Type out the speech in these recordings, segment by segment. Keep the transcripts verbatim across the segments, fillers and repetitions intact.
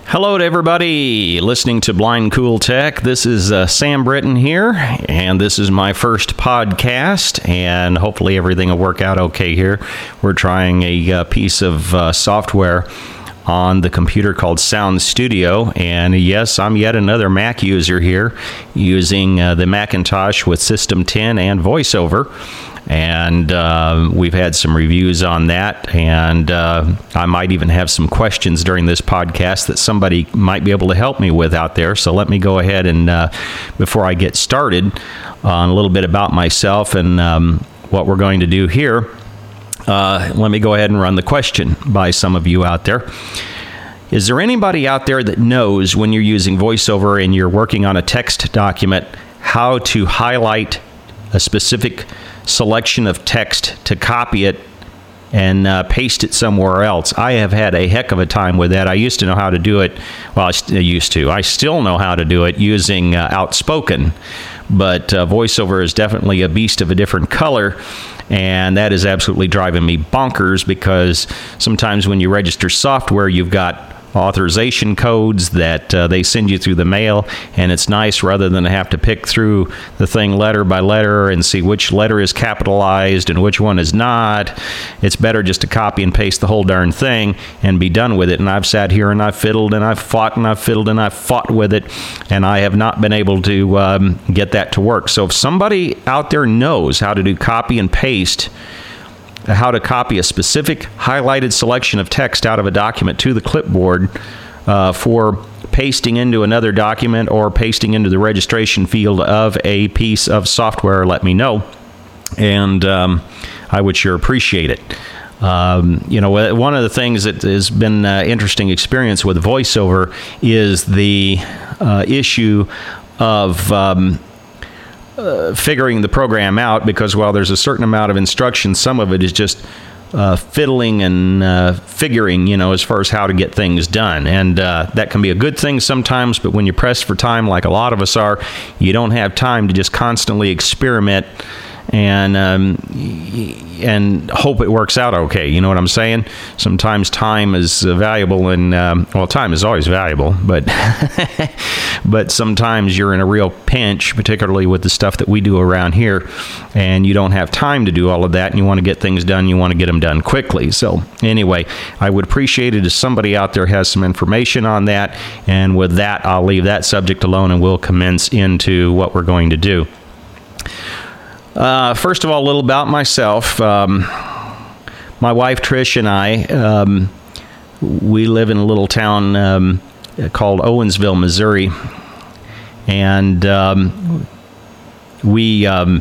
Hello to everybody listening to Blind Cool Tech. This is uh, Sam Britton here, and this is my first podcast, and hopefully everything will work out okay here. We're trying a uh, piece of uh, software on the computer called Sound Studio, and yes, I'm yet another Mac user here using uh, the Macintosh with System ten and VoiceOver. And uh, we've had some reviews on that, and uh, I might even have some questions during this podcast that somebody might be able to help me with out there. So let me go ahead and, uh, before I get started, on a little bit about myself and um, what we're going to do here, uh, let me go ahead and run the question by some of you out there. Is there anybody out there that knows when you're using VoiceOver and you're working on a text document how to highlight a specific selection of text to copy it and uh, paste it somewhere else? I have had a heck of a time with that. I used to know how to do it. Well, I, st- I used to. I still know how to do it using uh, Outspoken, but uh, VoiceOver is definitely a beast of a different color, and that is absolutely driving me bonkers because sometimes when you register software, you've got authorization codes that uh, they send you through the mail, and it's nice rather than have to pick through the thing letter by letter and see which letter is capitalized and which one is not. It's better just to copy and paste the whole darn thing and be done with it. And I've sat here and I've fiddled and I've fought and I've fiddled and I've fought with it, and I have not been able to um, get that to work. So if somebody out there knows how to do copy and paste, how to copy a specific highlighted selection of text out of a document to the clipboard uh, for pasting into another document or pasting into the registration field of a piece of software, let me know. And um, I would sure appreciate it. Um, you know, one of the things that has been an interesting experience with VoiceOver is the uh, issue of Um, Uh, figuring the program out, because while there's a certain amount of instruction, some of it is just uh, fiddling and uh, figuring, you know, as far as how to get things done. And uh, that can be a good thing sometimes, but when you're pressed for time, like a lot of us are, you don't have time to just constantly experiment and um, and hope it works out okay. You know what I'm saying? Sometimes time is valuable, and um, well, time is always valuable, but but sometimes you're in a real pinch, particularly with the stuff that we do around here, and you don't have time to do all of that, and you want to get things done. You want to get them done quickly. So anyway, I would appreciate it if somebody out there has some information on that, and with that, I'll leave that subject alone, and we'll commence into what we're going to do. Uh, first of all, a little about myself. Um, my wife, Trish, and I, um, we live in a little town um, called Owensville, Missouri. And um, we um,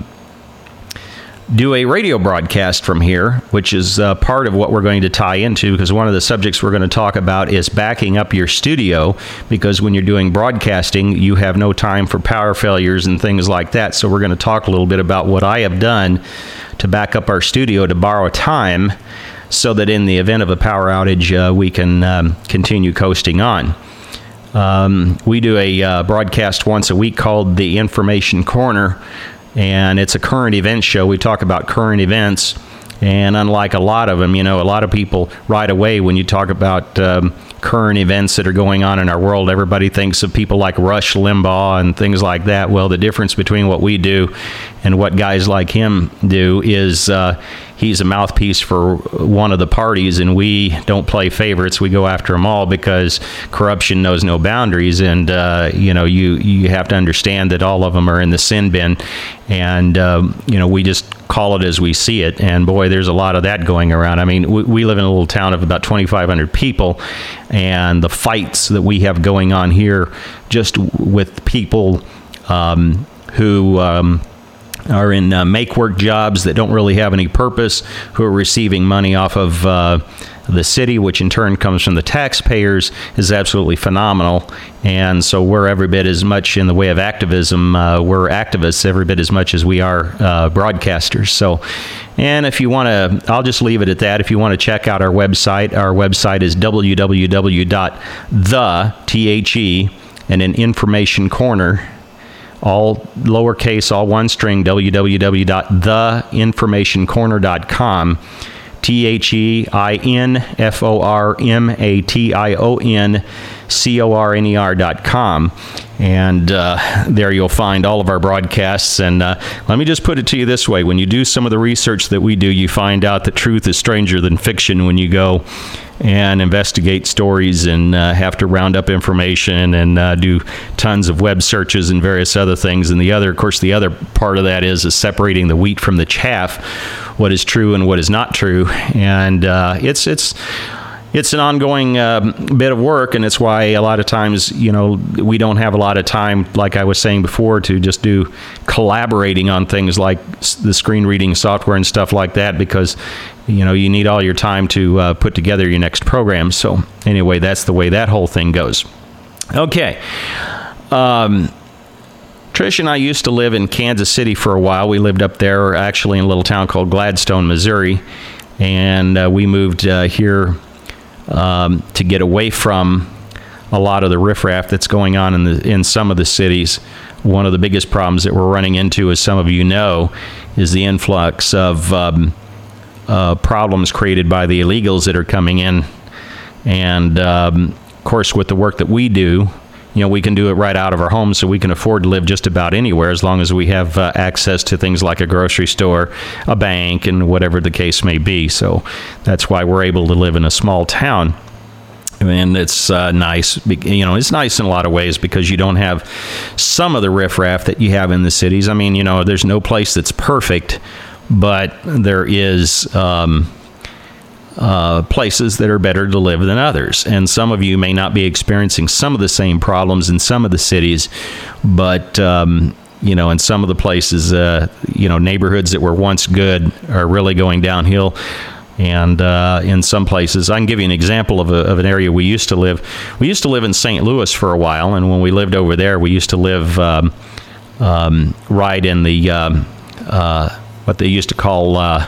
do a radio broadcast from here, which is uh, part of what we're going to tie into, because one of the subjects we're going to talk about is backing up your studio, because when you're doing broadcasting, you have no time for power failures and things like that. So we're going to talk a little bit about what I have done to back up our studio to borrow time so that in the event of a power outage, uh, we can um, continue coasting on. Um, we do a uh, broadcast once a week called The Information Corner, and it's a current event show. We talk about current events, and unlike a lot of them, you know, a lot of people right away when you talk about um, current events that are going on in our world, everybody thinks of people like Rush Limbaugh and things like that. Well, the difference between what we do and what guys like him do is uh, he's a mouthpiece for one of the parties, and we don't play favorites. We go after them all because corruption knows no boundaries, and uh, you know, you you have to understand that all of them are in the sin bin, and um, you know, we just call it as we see it. And boy, there's a lot of that going around. I mean, we, we live in a little town of about twenty-five hundred people, and the fights that we have going on here, just with people um, who um, are in uh, make-work jobs that don't really have any purpose, who are receiving money off of uh, the city, which in turn comes from the taxpayers, is absolutely phenomenal. And so we're every bit as much in the way of activism. Uh, we're activists every bit as much as we are uh, broadcasters. So, and if you want to, I'll just leave it at that. If you want to check out our website, our website is w w w dot the, T H E, and an information corner, all lowercase, all one string, w w w dot the information corner dot com. T H E I N F O R M A T I O N C O R N E R dot com. And uh, there you'll find all of our broadcasts. And uh, let me just put it to you this way. When you do some of the research that we do, you find out that truth is stranger than fiction when you go and investigate stories and uh, have to round up information and uh, do tons of web searches and various other things. And the other, of course, the other part of that is, is separating the wheat from the chaff, what is true and what is not true. And uh, it's it's it's an ongoing uh, bit of work, and it's why a lot of times, you know, we don't have a lot of time, like I was saying before, to just do collaborating on things like the screen reading software and stuff like that, because, you know, you need all your time to uh, put together your next program. So anyway, that's the way that whole thing goes. Okay. Um, Trish and I used to live in Kansas City for a while. We lived up there, actually, in a little town called Gladstone, Missouri. And uh, we moved uh, here um, to get away from a lot of the riffraff that's going on in the in some of the cities. One of the biggest problems that we're running into, as some of you know, is the influx of um, uh, problems created by the illegals that are coming in. And, um, of course, with the work that we do, you know, we can do it right out of our homes, so we can afford to live just about anywhere as long as we have uh, access to things like a grocery store, a bank, and whatever the case may be. So that's why we're able to live in a small town. And it's uh, nice, you know, it's nice in a lot of ways because you don't have some of the riffraff that you have in the cities. I mean, you know, there's no place that's perfect, but there is um, uh, places that are better to live than others. And some of you may not be experiencing some of the same problems in some of the cities, but, um, you know, in some of the places, uh, you know, neighborhoods that were once good are really going downhill. And uh, in some places, I can give you an example of, a, of an area we used to live. We used to live in Saint Louis for a while, and when we lived over there, we used to live um, um, right in the um, uh, what they used to call uh,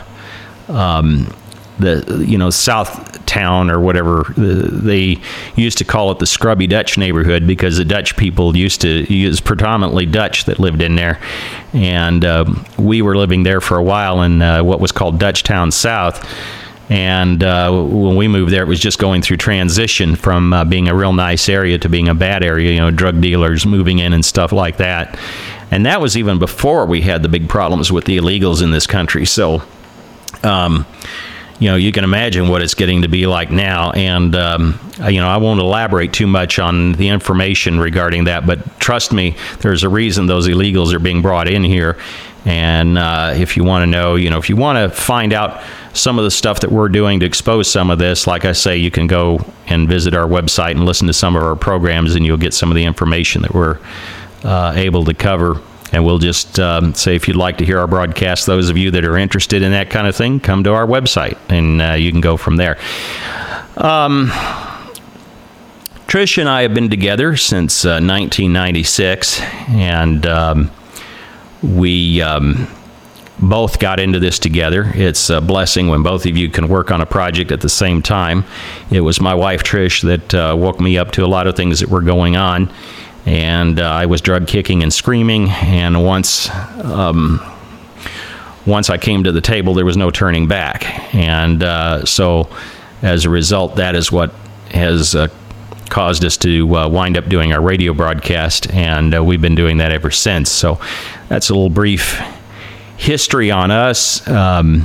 um, the you know South Town or whatever. They used to call it the Scrubby Dutch neighborhood because the Dutch people used to use predominantly Dutch that lived in there, and uh, we were living there for a while in uh, what was called Dutchtown South. And uh, when we moved there, it was just going through transition from uh, being a real nice area to being a bad area, you know, drug dealers moving in and stuff like that. And that was even before we had the big problems with the illegals in this country. So, um, you know, you can imagine what it's getting to be like now. And, um, you know, I won't elaborate too much on the information regarding that, but trust me, there's a reason those illegals are being brought in here. And uh, if you want to know, you know, if you want to find out some of the stuff that we're doing to expose some of this, like I say, you can go and visit our website and listen to some of our programs, and you'll get some of the information that we're uh, able to cover. And we'll just um, say, if you'd like to hear our broadcast, those of you that are interested in that kind of thing, come to our website, and uh, you can go from there. Um, Trish and I have been together since uh, nineteen ninety-six, and um, we um, both got into this together. It's a blessing when both of you can work on a project at the same time. It was my wife, Trish, that uh, woke me up to a lot of things that were going on. And uh, I was drug kicking and screaming, and once um, once I came to the table, there was no turning back. And uh, so, as a result, that is what has uh, caused us to uh, wind up doing our radio broadcast, and uh, we've been doing that ever since. So that's a little brief history on us, um,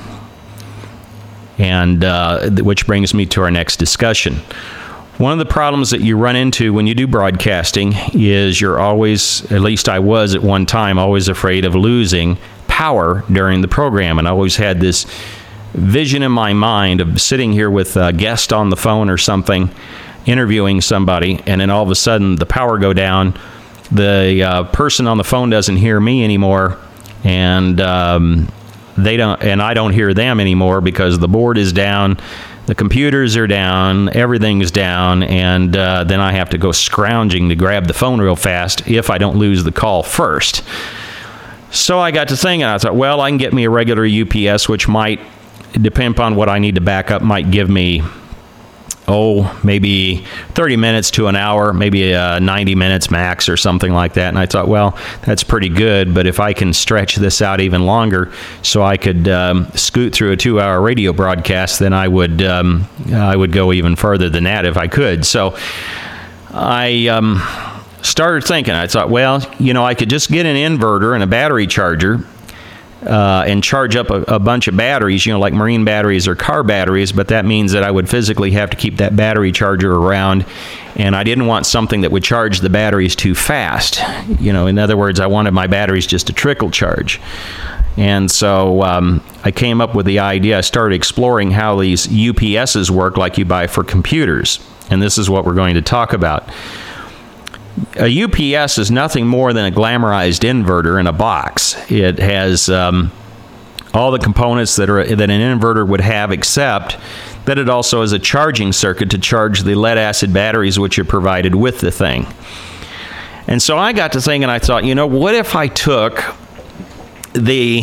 and uh, which brings me to our next discussion. One of the problems that you run into when you do broadcasting is you're always, at least I was at one time, always afraid of losing power during the program. And I always had this vision in my mind of sitting here with a guest on the phone or something, interviewing somebody, and then all of a sudden the power go down, the uh, person on the phone doesn't hear me anymore, and um, they don't, and I don't hear them anymore because the board is down. The computers are down, everything's down, and uh, then I have to go scrounging to grab the phone real fast if I don't lose the call first. So I got to thinking, I thought, well, I can get me a regular U P S, which might, depend upon what I need to back up, might give me oh, maybe thirty minutes to an hour, maybe uh, ninety minutes max or something like that. And I thought, well, that's pretty good, but if I can stretch this out even longer so I could um, scoot through a two-hour radio broadcast, then I would um, I would go even further than that if I could. So I um, started thinking, I thought, well, you know, I could just get an inverter and a battery charger Uh, and charge up a, a bunch of batteries, you know, like marine batteries or car batteries, but that means that I would physically have to keep that battery charger around, and I didn't want something that would charge the batteries too fast. You know, in other words, I wanted my batteries just to trickle charge. And so um, I came up with the idea. I started exploring how these U P S's work like you buy for computers, and this is what we're going to talk about. A U P S is nothing more than a glamorized inverter in a box. It has um, all the components that are that an inverter would have, except that it also has a charging circuit to charge the lead-acid batteries which are provided with the thing. And so I got to thinking, I thought, you know, what if I took the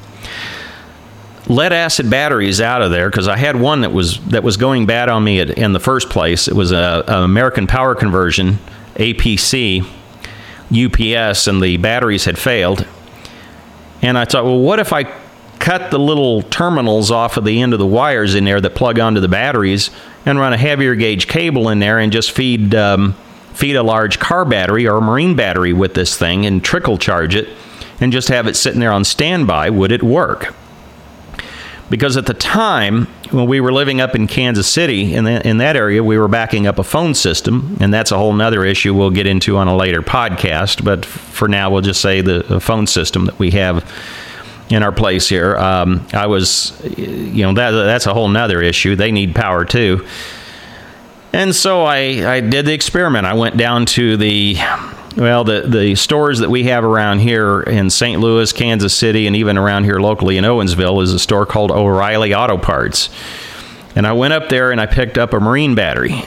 lead-acid batteries out of there, because I had one that was that was going bad on me at, in the first place. It was a, a American Power Conversion A P C U P S, and the batteries had failed. And I thought, well, what if I cut the little terminals off of the end of the wires in there that plug onto the batteries and run a heavier gauge cable in there and just feed um, feed a large car battery or a marine battery with this thing and trickle charge it and just have it sitting there on standby? Would it work? Because at the time, when we were living up in Kansas City, in, the, in that area, we were backing up a phone system, and that's a whole nother issue we'll get into on a later podcast, but for now, we'll just say the, the phone system that we have in our place here. Um, I was, you know, that that's a whole nother issue. They need power, too. And so I, I did the experiment. I went down to the... Well, the, the stores that we have around here in Saint Louis, Kansas City, and even around here locally in Owensville is a store called O'Reilly Auto Parts. And I went up there and I picked up a marine battery.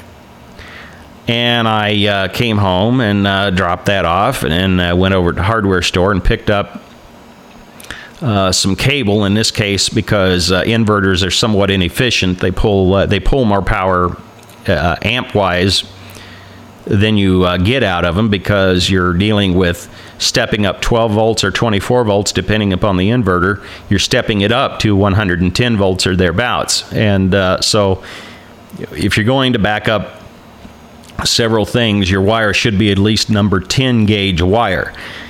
And I uh, came home and uh, dropped that off, and then uh, went over to the hardware store and picked up uh, some cable. In this case, because uh, inverters are somewhat inefficient, they pull uh, they pull more power uh, amp-wise than you uh, get out of them, because you're dealing with stepping up twelve volts or twenty-four volts, depending upon the inverter. You're stepping it up to one hundred ten volts or thereabouts. And uh, so if you're going to back up several things, your wire should be at least number ten gauge wire.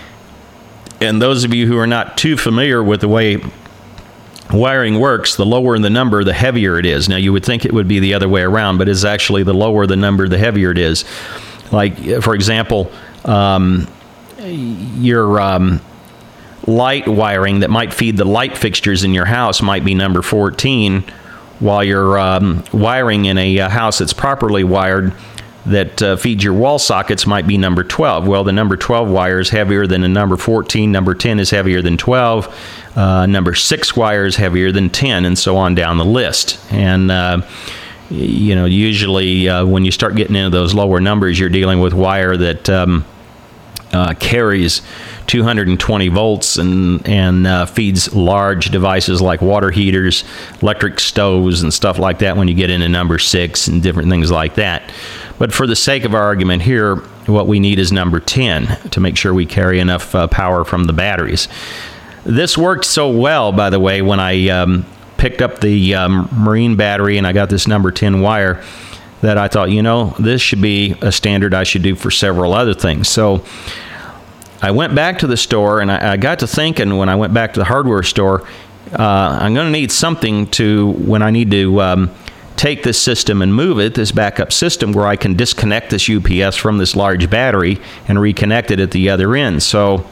And those of you who are not too familiar with the way wiring works, the lower the number, the heavier it is. Now, you would think it would be the other way around, but it's actually the lower the number, the heavier it is. Like, for example, um, your um, light wiring that might feed the light fixtures in your house might be number fourteen, while your um, wiring in a house that's properly wired that uh, feeds your wall sockets might be number twelve. Well, the number twelve wire is heavier than the number fourteen. Number ten is heavier than twelve. Uh, number six wire is heavier than ten, and so on down the list. And, uh, you know, usually uh, when you start getting into those lower numbers, you're dealing with wire that um, uh, carries two hundred twenty volts and, and uh, feeds large devices like water heaters, electric stoves, and stuff like that when you get into number six and different things like that. But for the sake of our argument here, what we need is number ten to make sure we carry enough uh, power from the batteries. This worked so well, by the way, when I um, picked up the um, marine battery and I got this number ten wire, that I thought, you know, this should be a standard I should do for several other things. So I went back to the store, and I, I got to thinking when I went back to the hardware store, uh, I'm going to need something to, when I need to um, take this system and move it, this backup system, where I can disconnect this U P S from this large battery and reconnect it at the other end. So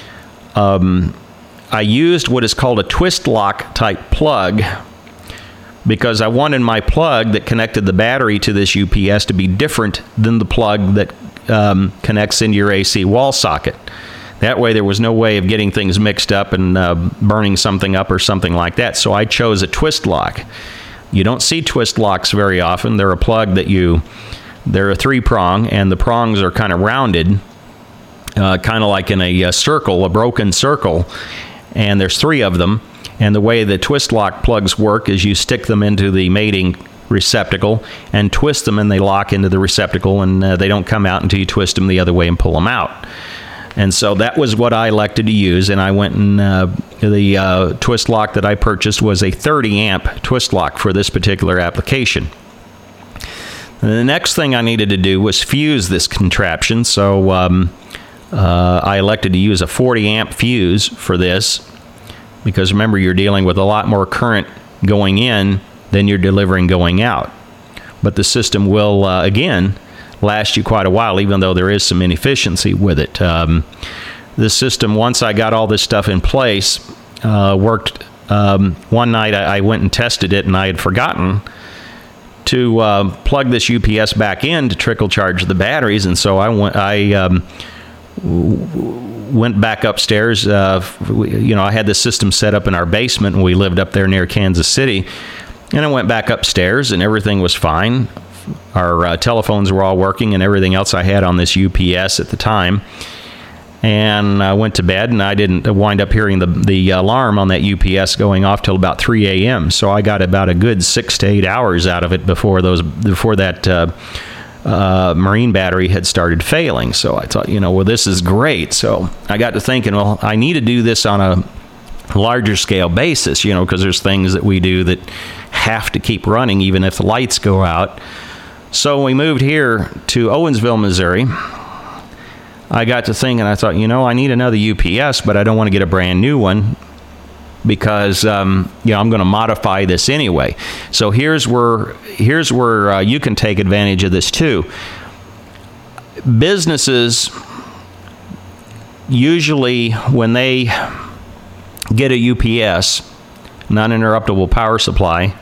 um, I used what is called a twist lock type plug, because I wanted my plug that connected the battery to this U P S to be different than the plug that um, connects into your A C wall socket. That way there was no way of getting things mixed up and uh, burning something up or something like that. So I chose a twist lock. You don't see twist locks very often. They're a plug that you, they're a three-prong, and the prongs are kind of rounded, uh, kind of like in a, a circle, a broken circle, and there's three of them. And the way the twist lock plugs work is you stick them into the mating receptacle and twist them, and they lock into the receptacle, and uh, they don't come out until you twist them the other way and pull them out. And so that was what I elected to use, and I went and uh, the uh, twist lock that I purchased was a thirty amp twist lock for this particular application. And the next thing I needed to do was fuse this contraption, so um, uh, I elected to use a forty amp fuse for this, because remember, you're dealing with a lot more current going in than you're delivering going out. But the system will, uh, again, last you quite a while, even though there is some inefficiency with it. Um, this system, once I got all this stuff in place, uh, worked. Um, one night I, I went and tested it, and I had forgotten to uh, plug this U P S back in to trickle charge the batteries, and so I went. I um, w- went back upstairs. Uh, you know, I had this system set up in our basement, and we lived up there near Kansas City. And I went back upstairs, and everything was fine. Our uh, telephones were all working, and everything else I had on this U P S at the time. And I went to bed, and I didn't wind up hearing the the alarm on that U P S going off till about three a.m. So I got about a good six to eight hours out of it before those before that uh, uh, marine battery had started failing. So I thought, you know, well, this is great. So I got to thinking, well, I need to do this on a larger scale basis, you know, because there's things that we do that have to keep running even if the lights go out. So we moved here to Owensville, Missouri. I got to thinking, I thought, you know, I need another U P S, but I don't want to get a brand new one because, um, you know, I'm going to modify this anyway. So here's where here's where uh, you can take advantage of this too. Businesses usually, when they get a U P S, non-interruptible power supply,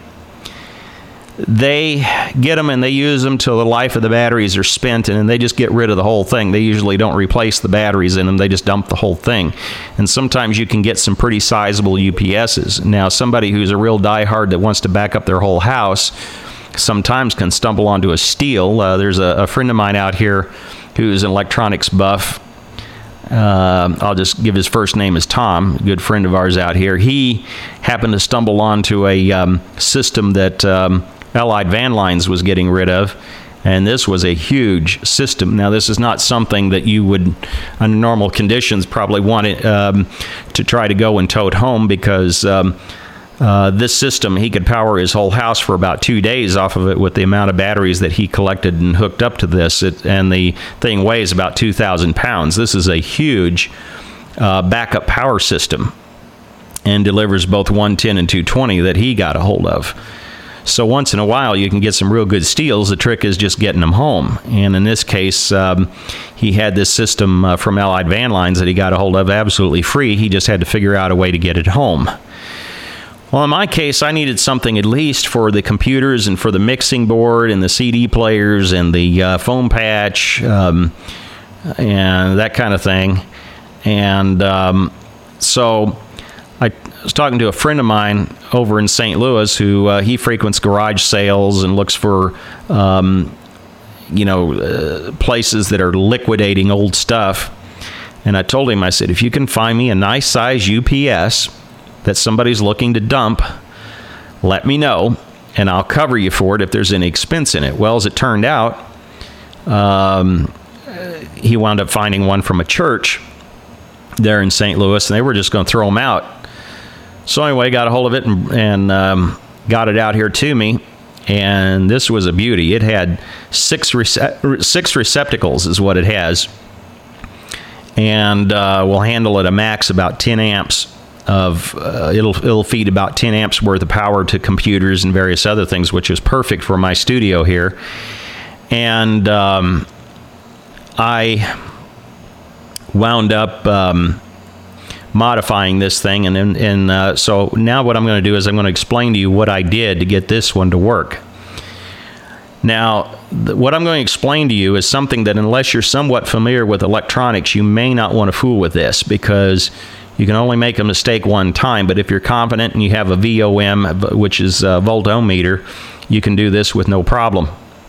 they get them and they use them till the life of the batteries are spent, and then they just get rid of the whole thing. They usually don't replace the batteries in them. They just dump the whole thing. And sometimes you can get some pretty sizable U P S's. Now, somebody who's a real diehard that wants to back up their whole house sometimes can stumble onto a steal. Uh, there's a, a friend of mine out here who's an electronics buff. Uh, I'll just give his first name as Tom, a good friend of ours out here. He happened to stumble onto a um, system that um, Allied Van Lines was getting rid of, and this was a huge system. Now, this is not something that you would, under normal conditions, probably want it, um, to try to go and tote home, because um, uh, this system, he could power his whole house for about two days off of it with the amount of batteries that he collected and hooked up to this. It, and the thing weighs about two thousand pounds. This is a huge uh, backup power system, and delivers both one ten and two twenty that he got a hold of. So once in a while, you can get some real good steals. The trick is just getting them home. And in this case, um, he had this system uh, from Allied Van Lines that he got a hold of absolutely free. He just had to figure out a way to get it home. Well, in my case, I needed something at least for the computers and for the mixing board and the C D players and the uh, foam patch um, and that kind of thing. And um, so I was talking to a friend of mine over in Saint Louis who uh, he frequents garage sales and looks for, um, you know, uh, places that are liquidating old stuff. And I told him, I said, if you can find me a nice size U P S that somebody's looking to dump, let me know, and I'll cover you for it if there's any expense in it. Well, as it turned out, um, he wound up finding one from a church there in Saint Louis, and they were just going to throw them out. So anyway, got a hold of it and, and um, got it out here to me, and this was a beauty. It had six rece- six receptacles is what it has, and uh, will handle at a max about ten amps of, uh, it'll, it'll feed about ten amps worth of power to computers and various other things, which is perfect for my studio here. And um, I wound up um, modifying this thing, and, and, and uh, so now what I'm going to do is I'm going to explain to you what I did to get this one to work. Now, th- what I'm going to explain to you is something that, unless you're somewhat familiar with electronics, you may not want to fool with this, because you can only make a mistake one time. But if you're confident and you have a V O M, which is a volt-ohm-meter, you can do this with no problem.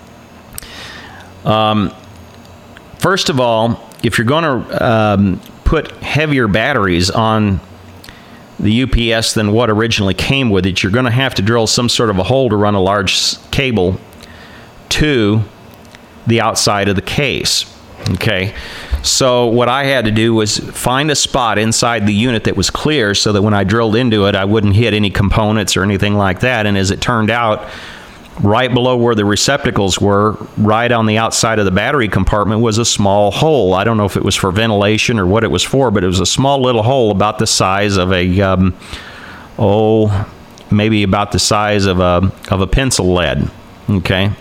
Um, first of all, if you're going to um, put heavier batteries on the U P S than what originally came with it. You're going to have to drill some sort of a hole to run a large cable to the outside of the case. Okay, so what I had to do was find a spot inside the unit that was clear so that when I drilled into it, I wouldn't hit any components or anything like that. And as it turned out, right below where the receptacles were, right on the outside of the battery compartment, was a small hole. I don't know if it was for ventilation or what it was for, but it was a small little hole about the size of a, um, oh, maybe about the size of a, of a pencil lead. Okay.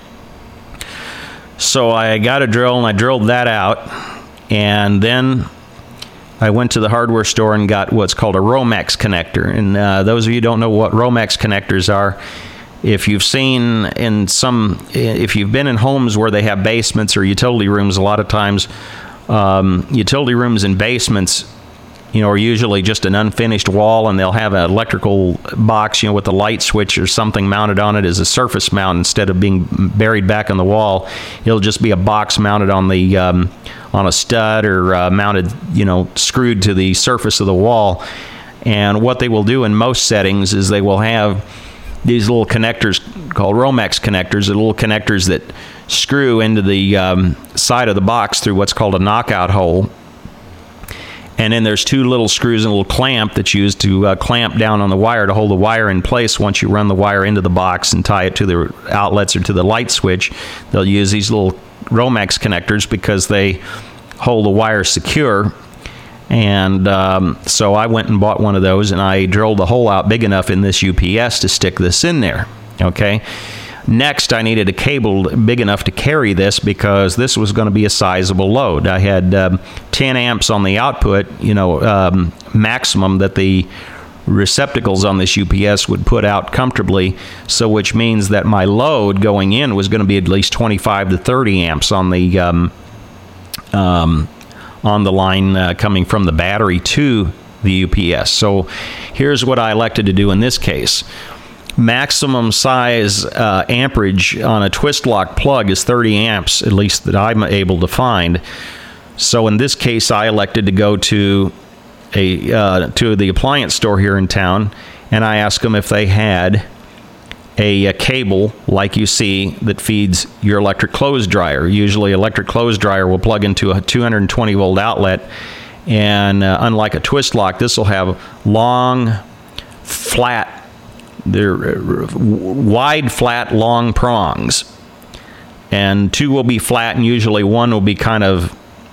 So I got a drill and I drilled that out, and then I went to the hardware store and got what's called a Romex connector. And uh, those of you who don't know what Romex connectors are, if you've seen in some, if you've been in homes where they have basements or utility rooms, a lot of times um, utility rooms and basements, you know, are usually just an unfinished wall, and they'll have an electrical box, you know, with a light switch or something mounted on it as a surface mount instead of being buried back in the wall. It'll just be a box mounted on the um, on a stud or uh, mounted, you know, screwed to the surface of the wall. And what they will do in most settings is they will have these little connectors called Romex connectors, the little connectors that screw into the um, side of the box through what's called a knockout hole. And then there's two little screws and a little clamp that's used to uh, clamp down on the wire to hold the wire in place once you run the wire into the box and tie it to the outlets or to the light switch. They'll use these little Romex connectors because they hold the wire secure. And um, so I went and bought one of those, and I drilled a hole out big enough in this U P S to stick this in there. Okay. Next, I needed a cable big enough to carry this because this was going to be a sizable load. I had um, ten amps on the output, you know, um, maximum that the receptacles on this U P S would put out comfortably, so which means that my load going in was going to be at least twenty-five to thirty amps on the um, um, on the line uh, coming from the battery to the U P S. So here's what I elected to do in this case. Maximum size uh, amperage on a twist lock plug is thirty amps, at least that I'm able to find. So in this case, I elected to go to a uh, to the appliance store here in town, and I asked them if they had a, a cable like you see that feeds your electric clothes dryer. Usually, electric clothes dryer will plug into a two hundred twenty volt outlet, and uh, unlike a twist lock, this will have long, flat. They're wide, flat, long prongs. And two will be flat, and usually one will be kind of,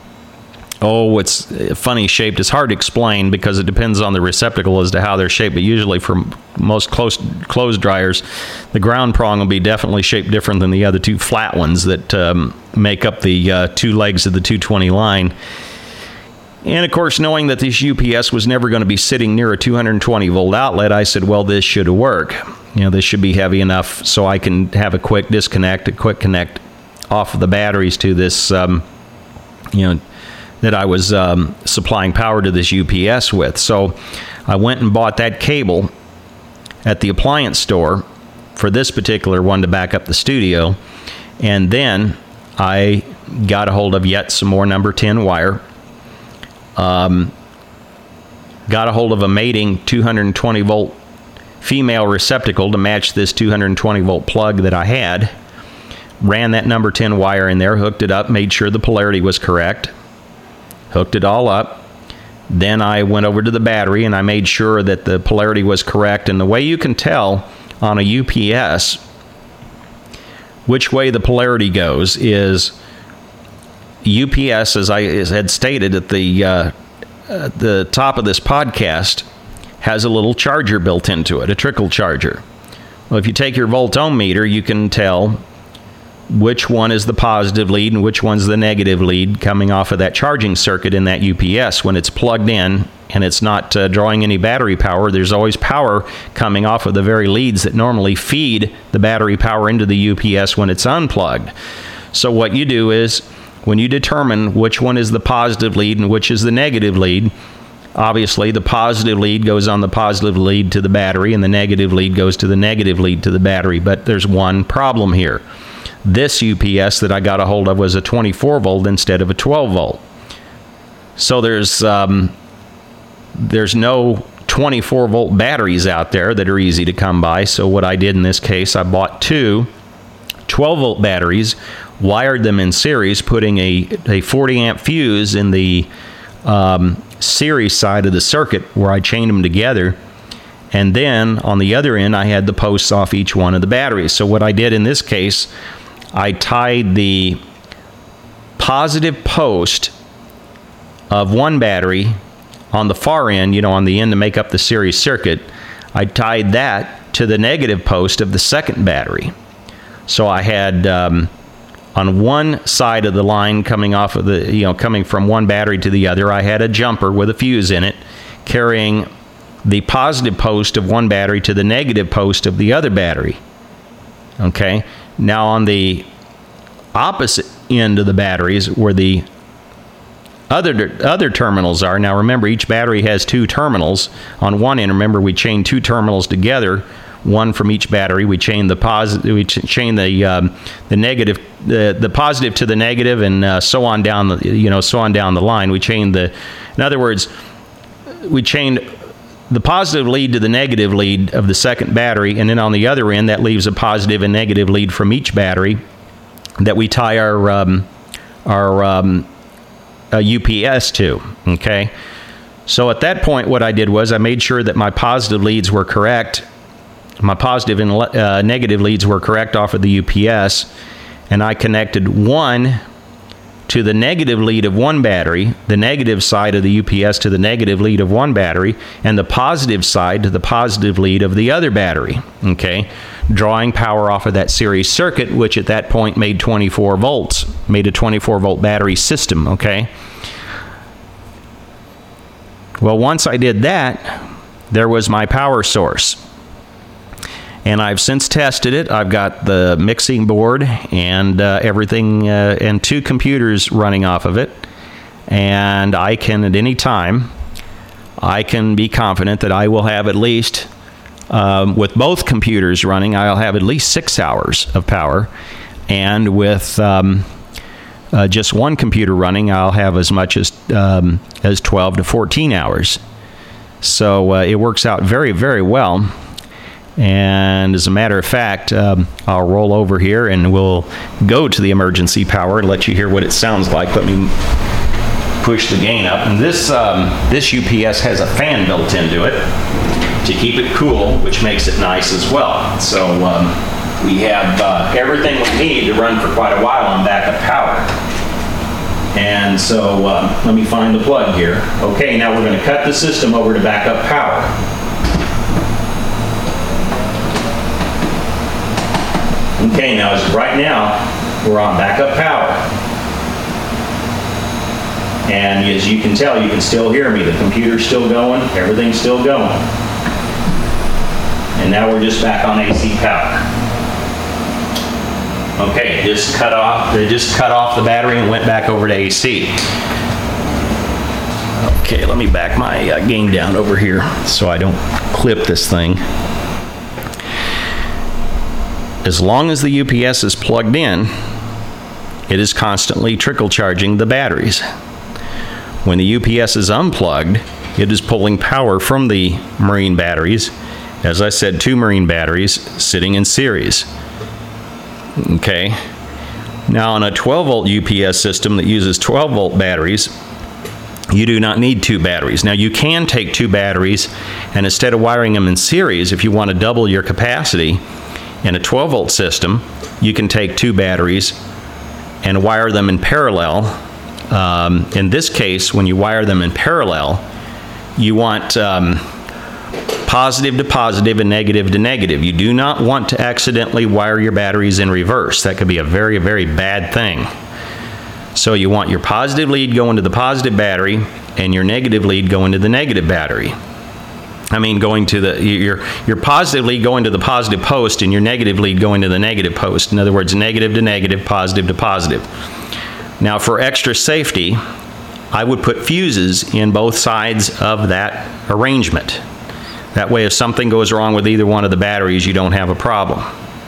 oh, it's funny shaped. It's hard to explain because it depends on the receptacle as to how they're shaped. But usually for most close clothes dryers, the ground prong will be definitely shaped different than the other two flat ones that um, make up the uh, two legs of the two twenty line. And, of course, knowing that this U P S was never going to be sitting near a two hundred twenty volt outlet, I said, well, this should work. You know, this should be heavy enough so I can have a quick disconnect, a quick connect off of the batteries to this, um, you know, that I was um, supplying power to this U P S with. So I went and bought that cable at the appliance store for this particular one to back up the studio. And then I got a hold of yet some more number ten wire. Um, got a hold of a mating two hundred twenty volt female receptacle to match this two hundred twenty volt plug that I had. Ran that number ten wire in there, hooked it up, made sure the polarity was correct, hooked it all up. Then I went over to the battery and I made sure that the polarity was correct. And the way you can tell on a U P S which way the polarity goes is U P S, as I had stated at the uh, at the top of this podcast, has a little charger built into it, a trickle charger. Well, if you take your voltometer, you can tell which one is the positive lead and which one's the negative lead coming off of that charging circuit in that U P S. When it's plugged in and it's not uh, drawing any battery power, there's always power coming off of the very leads that normally feed the battery power into the U P S when it's unplugged. So what you do is, when you determine which one is the positive lead and which is the negative lead, obviously the positive lead goes on the positive lead to the battery and the negative lead goes to the negative lead to the battery. But there's one problem here. This U P S that I got a hold of was a twenty-four volt instead of a twelve volt. So there's um, there's no twenty-four volt batteries out there that are easy to come by. So what I did in this case, I bought two twelve volt batteries, wired them in series, putting a, a forty amp fuse in the um, series side of the circuit where I chained them together. And then on the other end, I had the posts off each one of the batteries. So what I did in this case, I tied the positive post of one battery on the far end, you know, on the end to make up the series circuit. I tied that to the negative post of the second battery. So I had um, on one side of the line coming off of the, you know, coming from one battery to the other, I had a jumper with a fuse in it carrying the positive post of one battery to the negative post of the other battery. Okay. Now on the opposite end of the batteries where the other other terminals are. Now remember, each battery has two terminals on one end. Remember, we chain two terminals together, one from each battery. We chain the positive, we ch- chain the um, the negative, the the positive to the negative, and uh, so on down the you know so on down the line. We chain the, in other words, we chained the positive lead to the negative lead of the second battery, and then on the other end, that leaves a positive and negative lead from each battery that we tie our um, our um, uh, U P S to. Okay, so at that point, what I did was I made sure that my positive leads were correct, my positive and uh, negative leads were correct off of the U P S, and I connected one to the negative lead of one battery, the negative side of the U P S to the negative lead of one battery, and the positive side to the positive lead of the other battery, okay? Drawing power off of that series circuit, which at that point made twenty-four volts, made a twenty-four volt battery system, okay? Well, once I did that, there was my power source. And I've since tested it. I've got the mixing board and uh, everything, uh, and two computers running off of it. And I can, at any time, I can be confident that I will have at least, um, with both computers running, I'll have at least six hours of power. And with um, uh, just one computer running, I'll have as much as um, as twelve to fourteen hours. So uh, it works out very, very well. And as a matter of fact, um, I'll roll over here and we'll go to the emergency power and let you hear what it sounds like. Let me push the gain up. And this um, this U P S has a fan built into it to keep it cool, which makes it nice as well. So um, we have uh, everything we need to run for quite a while on backup power. And so uh, let me find the plug here. Okay, now we're going to cut the system over to backup power. Okay, now as of right now, we're on backup power. And as you can tell, you can still hear me. The computer's still going, everything's still going. And now we're just back on A C power. Okay, just cut off, they just cut off the battery and went back over to A C. Okay, let me back my uh, gain down over here so I don't clip this thing. As long as the U P S is plugged in, it is constantly trickle charging the batteries. When the U P S is unplugged, it is pulling power from the marine batteries. As I said, two marine batteries sitting in series. Okay. Now on a twelve volt U P S system that uses twelve volt batteries, you do not need two batteries. Now you can take two batteries and instead of wiring them in series, if you want to double your capacity, in a twelve volt system, you can take two batteries and wire them in parallel. Um, in this case, when you wire them in parallel, you want um, positive to positive and negative to negative. You do not want to accidentally wire your batteries in reverse. That could be a very, very bad thing. So you want your positive lead going to the positive battery and your negative lead going to the negative battery. I mean, going to the, your, your positive lead going to the positive post and your negative lead going to the negative post. In other words, negative to negative, positive to positive. Now, for extra safety, I would put fuses in both sides of that arrangement. That way, if something goes wrong with either one of the batteries, you don't have a problem.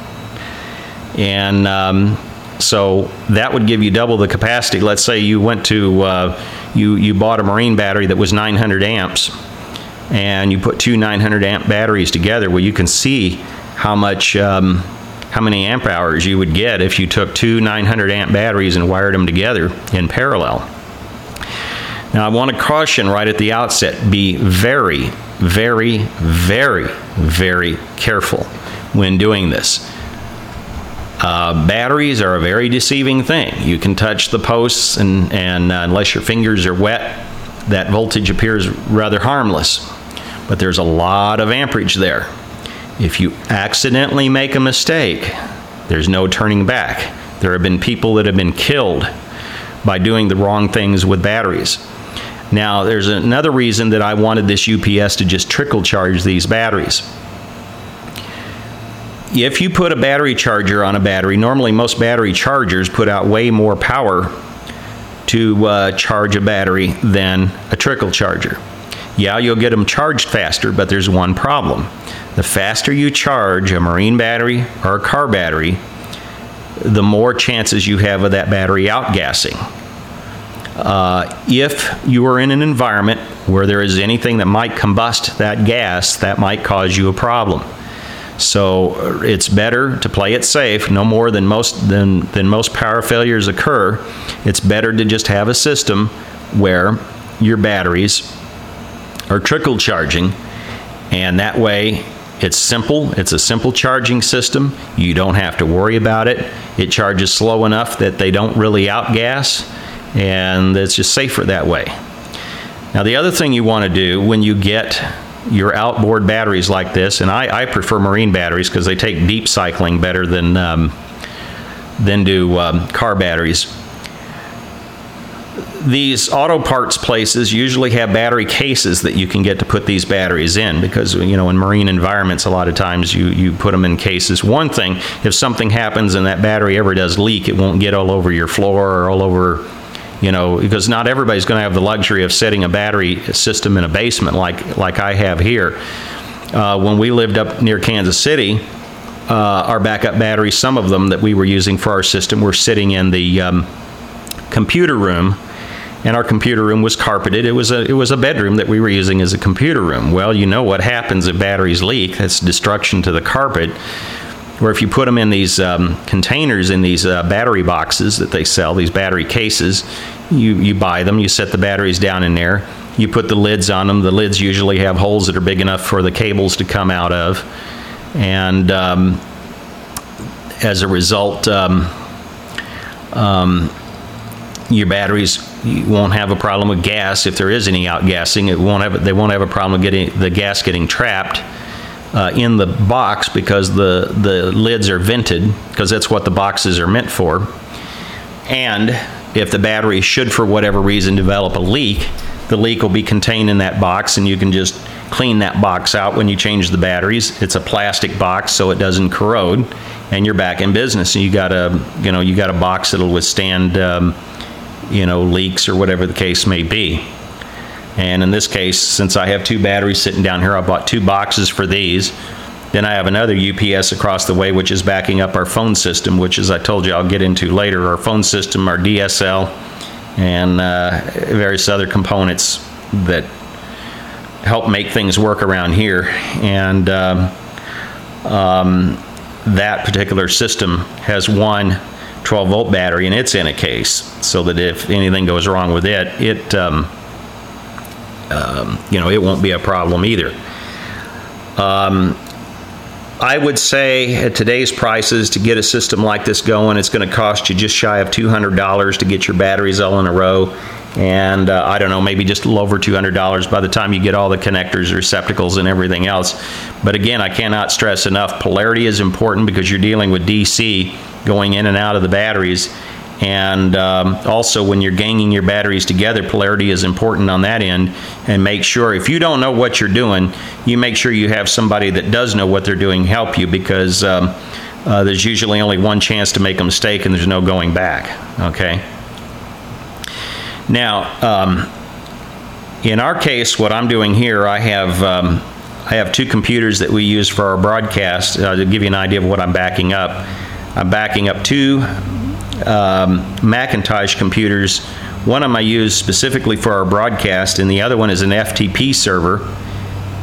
And um, so that would give you double the capacity. Let's say you went to, uh, you, you bought a marine battery that was nine hundred amps. and you put two nine hundred amp batteries together, well, you can see how much, um, how many amp hours you would get if you took two nine hundred amp batteries and wired them together in parallel. Now, I want to caution right at the outset, be very, very, very, very careful when doing this. Uh, batteries are a very deceiving thing. You can touch the posts, and, and uh, unless your fingers are wet, that voltage appears rather harmless. But there's a lot of amperage there. If you accidentally make a mistake, there's no turning back. There have been people that have been killed by doing the wrong things with batteries. Now, there's another reason that I wanted this U P S to just trickle charge these batteries. If you put a battery charger on a battery, normally most battery chargers put out way more power to uh, charge a battery than a trickle charger. Yeah, you'll get them charged faster, but there's one problem. The faster you charge a marine battery or a car battery, the more chances you have of that battery outgassing. Uh, if you are in an environment where there is anything that might combust that gas, that might cause you a problem. So it's better to play it safe. No more than most than, than most power failures occur. It's better to just have a system where your batteries are trickle charging, and that way it's simple. It's a simple charging system. You don't have to worry about it. It charges slow enough that they don't really outgas, and it's just safer that way. Now, the other thing you want to do when you get your outboard batteries like this, and I, I prefer marine batteries because they take deep cycling better than um, than do um, car batteries. These auto parts places usually have battery cases that you can get to put these batteries in, because, you know, in marine environments, a lot of times you, you put them in cases. One thing, if something happens and that battery ever does leak, it won't get all over your floor or all over, you know, because not everybody's going to have the luxury of setting a battery system in a basement like, like I have here. Uh, when we lived up near Kansas City, uh, our backup batteries, some of them that we were using for our system, were sitting in the um, computer room. And our computer room was carpeted. It was a it was a bedroom that we were using as a computer room. Well, you know what happens if batteries leak? That's destruction to the carpet. Or if you put them in these um, containers, in these uh, battery boxes that they sell, these battery cases, you, you buy them, you set the batteries down in there, you put the lids on them. The lids usually have holes that are big enough for the cables to come out of. And um, as a result, um, um, your batteries, you won't have a problem with gas. If there is any outgassing, it won't have. They won't have a problem with getting the gas getting trapped uh, in the box, because the the lids are vented, because that's what the boxes are meant for. And if the battery should, for whatever reason, develop a leak, the leak will be contained in that box, and you can just clean that box out when you change the batteries. It's a plastic box, so it doesn't corrode, and you're back in business. And you got a, you know, you got a box that'll withstand, um, you know, leaks or whatever the case may be. And in this case, since I have two batteries sitting down here, I bought two boxes for these. Then I have another U P S across the way, which is backing up our phone system, which, as I told you, I'll get into later. Our phone system, our D S L, and uh, various other components that help make things work around here. And um, um, that particular system has one twelve volt battery, and it's in a case, so that if anything goes wrong with it, it um, um, you know, it won't be a problem either. Um, I would say at today's prices, to get a system like this going, it's going to cost you just shy of two hundred dollars to get your batteries all in a row. And uh, I don't know, maybe just a little over two hundred dollars by the time you get all the connectors, receptacles, and everything else. But again, I cannot stress enough, polarity is important, because you're dealing with D C going in and out of the batteries. And um, also, when you're ganging your batteries together, polarity is important on that end. And make sure, if you don't know what you're doing, you make sure you have somebody that does know what they're doing help you, because um, uh, there's usually only one chance to make a mistake, and there's no going back. Okay? Now, um, in our case, what I'm doing here, I have um, I have two computers that we use for our broadcast. Uh, to give you an idea of what I'm backing up, I'm backing up two um, Macintosh computers. One of them I use specifically for our broadcast, and the other one is an F T P server.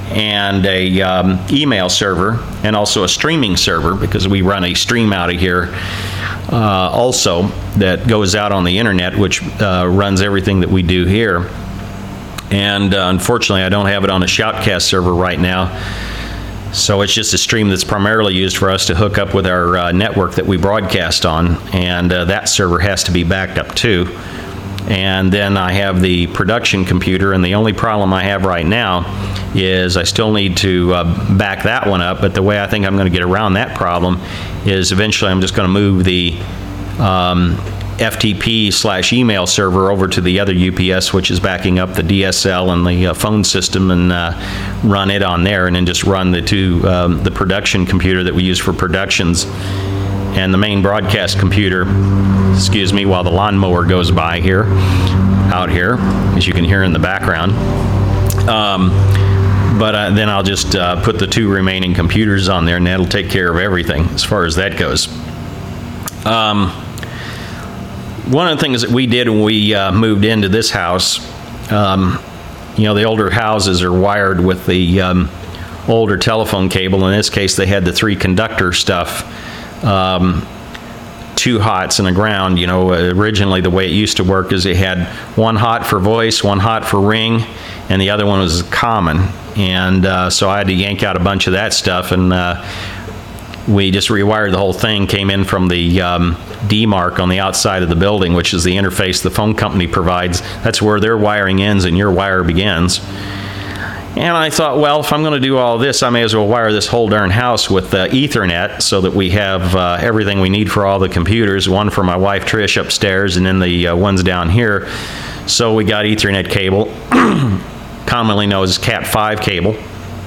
and a um, email server, and also a streaming server, because we run a stream out of here uh, also that goes out on the internet, which uh, runs everything that we do here. And uh, unfortunately, I don't have it on a Shoutcast server right now. So it's just a stream that's primarily used for us to hook up with our uh, network that we broadcast on, and uh, that server has to be backed up too. And then I have the production computer, and the only problem I have right now is I still need to uh, back that one up, but the way I think I'm going to get around that problem is eventually I'm just going to move the um, F T P slash email server over to the other U P S, which is backing up the D S L and the uh, phone system, and uh, run it on there, and then just run the two um, the production computer that we use for productions and the main broadcast computer, excuse me, while the lawnmower goes by here, out here, as you can hear in the background. Um, but uh, then I'll just uh, put the two remaining computers on there, and that'll take care of everything as far as that goes. Um, One of the things that we did when we uh, moved into this house, um, you know, the older houses are wired with the um, older telephone cable. In this case, they had the three conductor stuff, um, two hots and a ground. You know, originally the way it used to work is it had one hot for voice, one hot for ring, and the other one was common. And uh, so I had to yank out a bunch of that stuff, and uh, we just rewired the whole thing, came in from the um, D-Mark on the outside of the building, which is the interface the phone company provides. That's where their wiring ends and your wire begins. And I thought, well, if I'm going to do all this, I may as well wire this whole darn house with uh, Ethernet, so that we have uh, everything we need for all the computers, one for my wife Trish upstairs, and then the uh, ones down here. So we got Ethernet cable, commonly known as Cat five cable.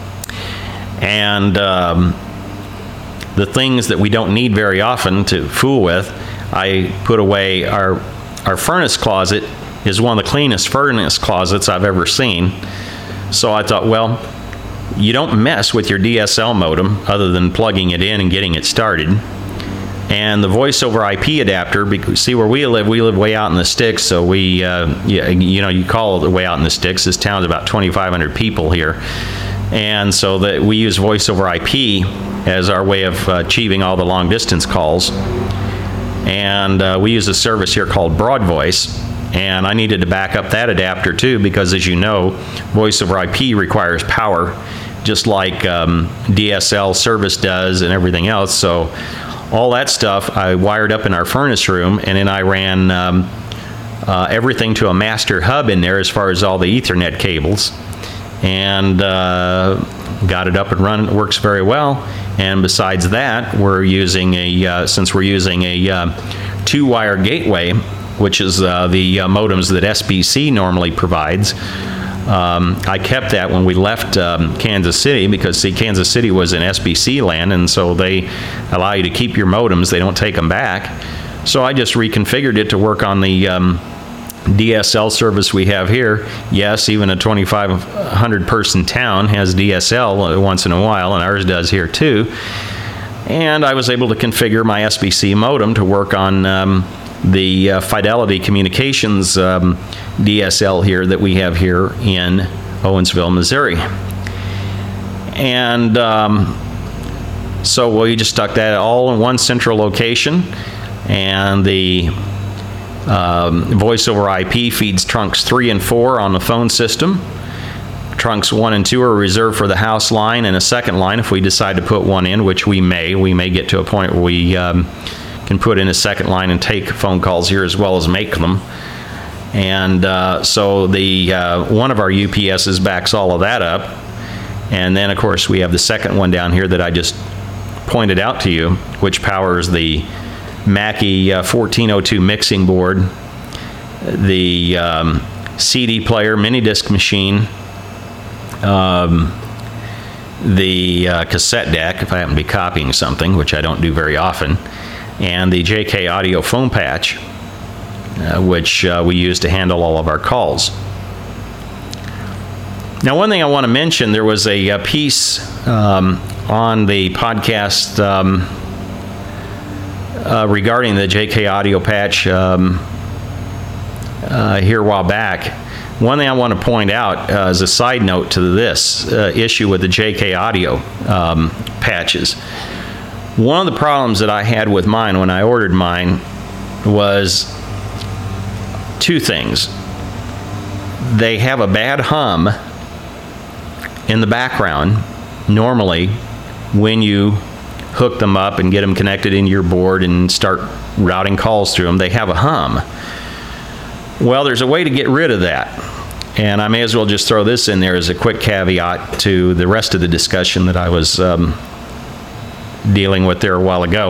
And um, the things that we don't need very often to fool with, I put away. Our our furnace closet is one of the cleanest furnace closets I've ever seen. So I thought, well, you don't mess with your D S L modem other than plugging it in and getting it started. And the voice over I P adapter, because see where we live, we live way out in the sticks, so we, uh, yeah, you know, you call it way out in the sticks. This town's about twenty-five hundred people here. And so that we use voice over I P as our way of uh, achieving all the long distance calls. And uh, we use a service here called BroadVoice, and I needed to back up that adapter too, because as you know, voice over I P requires power, just like um, D S L service does and everything else. So all that stuff I wired up in our furnace room, and then I ran um, uh, everything to a master hub in there as far as all the Ethernet cables, and uh, got it up and running. It works very well. And besides that, we're using a, uh, since we're using a uh, two-wire gateway, which is uh, the uh, modems that S B C normally provides. Um, I kept that when we left um, Kansas City, because, see, Kansas City was in S B C land, and so they allow you to keep your modems. They don't take them back. So I just reconfigured it to work on the um, D S L service we have here. Yes, even a twenty-five hundred person town has D S L once in a while, and ours does here too. And I was able to configure my S B C modem to work on um, the uh, Fidelity Communications um, D S L here that we have here in Owensville, Missouri. And um, so we just stuck that all in one central location, and the Um, voice over I P feeds trunks three and four on the phone system. Trunks one and two are reserved for the house line, and a second line if we decide to put one in, which we may. We may get to a point where we um, can put in a second line and take phone calls here as well as make them. And uh, so the uh, one of our U P Ss backs all of that up. And then, of course, we have the second one down here that I just pointed out to you, which powers the Mackie uh, fourteen oh two mixing board, the um, C D player, mini disc machine, um, the uh, cassette deck, if I happen to be copying something, which I don't do very often, and the J K Audio phone patch, uh, which uh, we use to handle all of our calls. Now, one thing I want to mention, there was a, a piece um, on the podcast um, Uh, regarding the J K Audio patch um, uh, here a while back. One thing I want to point out uh, as a side note to this uh, issue with the J K Audio um, patches. One of the problems that I had with mine when I ordered mine was two things. They have a bad hum in the background normally when you hook them up and get them connected into your board and start routing calls through them. They have a hum. Well, there's a way to get rid of that. And I may as well just throw this in there as a quick caveat to the rest of the discussion that I was um, dealing with there a while ago.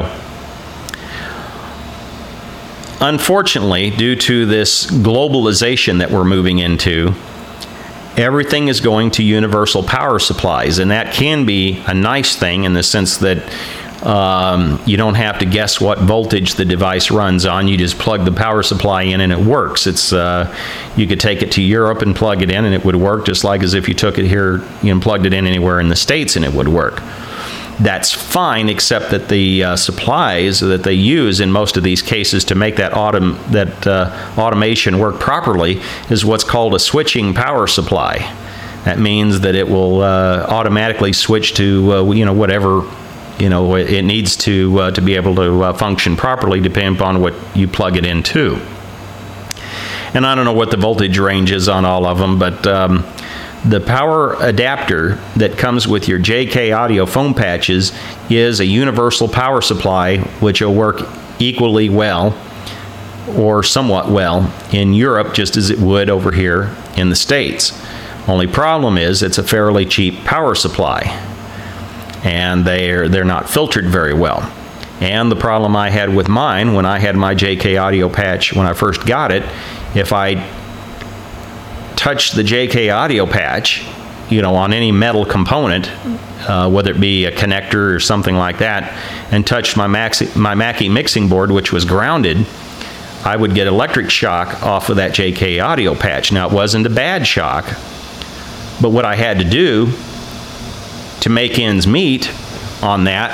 Unfortunately, due to this globalization that we're moving into, everything is going to universal power supplies, and that can be a nice thing in the sense that um, you don't have to guess what voltage the device runs on. You just plug the power supply in and it works. It's uh, you could take it to Europe and plug it in and it would work just like as if you took it here and plugged it in anywhere in the States and it would work. That's fine, except that the uh, supplies that they use in most of these cases to make that autom- that uh, automation work properly is what's called a switching power supply. That means that it will uh, automatically switch to uh, you know whatever you know it needs to uh, to be able to uh, function properly, depending upon what you plug it into. And I don't know what the voltage range is on all of them, but um, the power adapter that comes with your J K Audio phone patches is a universal power supply, which will work equally well or somewhat well in Europe just as it would over here in the States. Only problem is it's a fairly cheap power supply, and they're they're not filtered very well. And the problem I had with mine when I had my J K Audio patch when I first got it, if I touch the J K Audio patch, you know, on any metal component, uh, whether it be a connector or something like that, and touched my Maxi, my Mackie mixing board, which was grounded, I would get electric shock off of that J K Audio patch. Now, it wasn't a bad shock, but what I had to do to make ends meet on that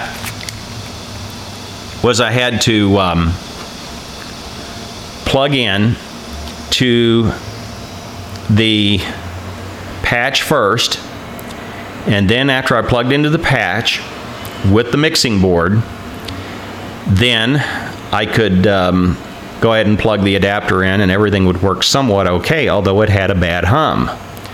was I had to um, plug in to the patch first, and then after I plugged into the patch with the mixing board, then I could um, go ahead and plug the adapter in and everything would work somewhat okay, although it had a bad hum.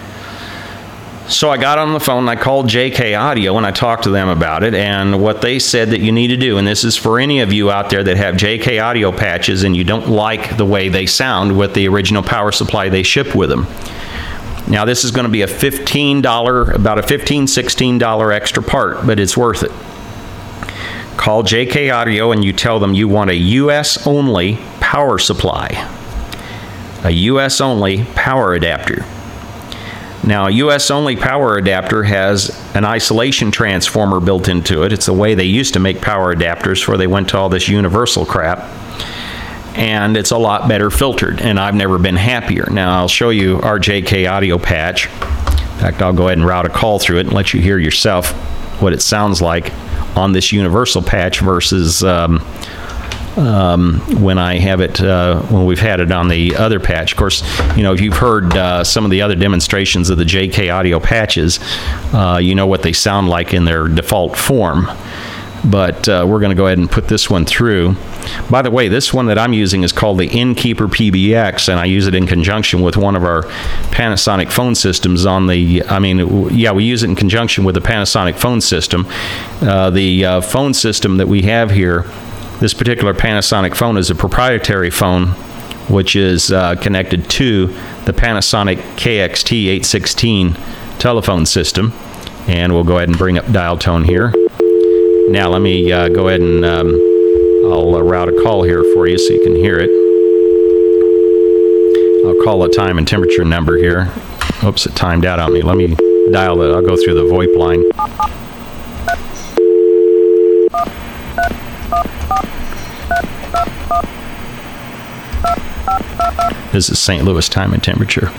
So I got on the phone and I called J K Audio and I talked to them about it, and what they said that you need to do, and this is for any of you out there that have J K Audio patches and you don't like the way they sound with the original power supply they ship with them. Now this is going to be a fifteen dollars, about a fifteen dollars, sixteen dollars extra part, but it's worth it. Call J K Audio and you tell them you want a U S only power supply. A U S only power adapter. Now, a U S only power adapter has an isolation transformer built into it. It's the way they used to make power adapters before they went to all this universal crap. And it's a lot better filtered, and I've never been happier. Now, I'll show you our J K Audio patch. In fact, I'll go ahead and route a call through it and let you hear yourself what it sounds like on this universal patch versus um, Um, when I have it, uh, when we've had it on the other patch. Of course, you know, if you've heard uh, some of the other demonstrations of the J K Audio patches, uh, you know what they sound like in their default form. But uh, we're going to go ahead and put this one through. By the way, this one that I'm using is called the Innkeeper P B X, and I use it in conjunction with one of our Panasonic phone systems on the, I mean, yeah, we use it in conjunction with the Panasonic phone system. Uh, the uh, phone system that we have here, this particular Panasonic phone is a proprietary phone, which is uh, connected to the Panasonic K X T eight sixteen telephone system. And we'll go ahead and bring up dial tone here. Now let me uh, go ahead and um, I'll uh, route a call here for you so you can hear it. I'll call a time and temperature number here. Oops, it timed out on me. Let me dial it. I'll go through the VoIP line. This is Saint Louis time and temperature.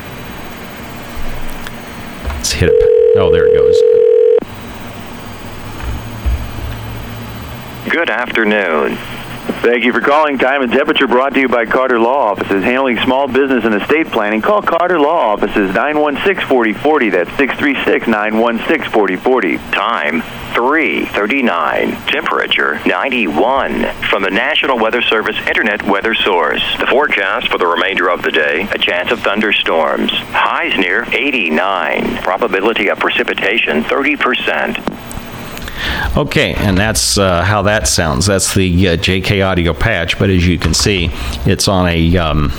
Let's hit it. Oh, there it goes. Good afternoon. Thank you for calling Time and Temperature, brought to you by Carter Law Offices, handling small business and estate planning. Call Carter Law Offices, nine one six, four oh four oh. That's six three six, nine one six, four oh four oh. Time, three thirty-nine. Temperature, ninety-one. From the National Weather Service Internet Weather Source. The forecast for the remainder of the day, a chance of thunderstorms. Highs near eighty-nine. Probability of precipitation, thirty percent. Okay, and that's uh, how that sounds. That's the uh, J K Audio patch, but as you can see, it's on a um,